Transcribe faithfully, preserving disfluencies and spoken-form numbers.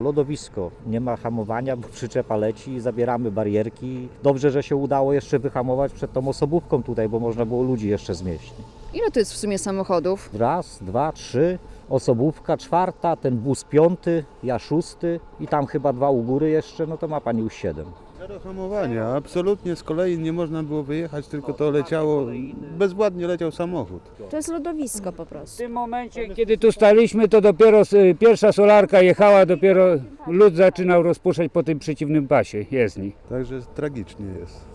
Lodowisko, nie ma hamowania, bo przyczepa leci, zabieramy barierki. Dobrze, że się udało jeszcze wyhamować przed tą osobówką tutaj, bo można było ludzi jeszcze zmieścić. Ile to jest w sumie samochodów? Raz, dwa, trzy, osobówka czwarta, ten bus piąty, ja szósty i tam chyba dwa u góry jeszcze, no to ma pani już siedem. Zero hamowania, absolutnie z kolei nie można było wyjechać, tylko to leciało, bezwładnie leciał samochód. To jest lodowisko po W prostu. tym momencie, kiedy tu staliśmy, to dopiero y, pierwsza solarka jechała, dopiero lód zaczynał rozpuszczać po tym przeciwnym pasie jezdni. Także tragicznie jest.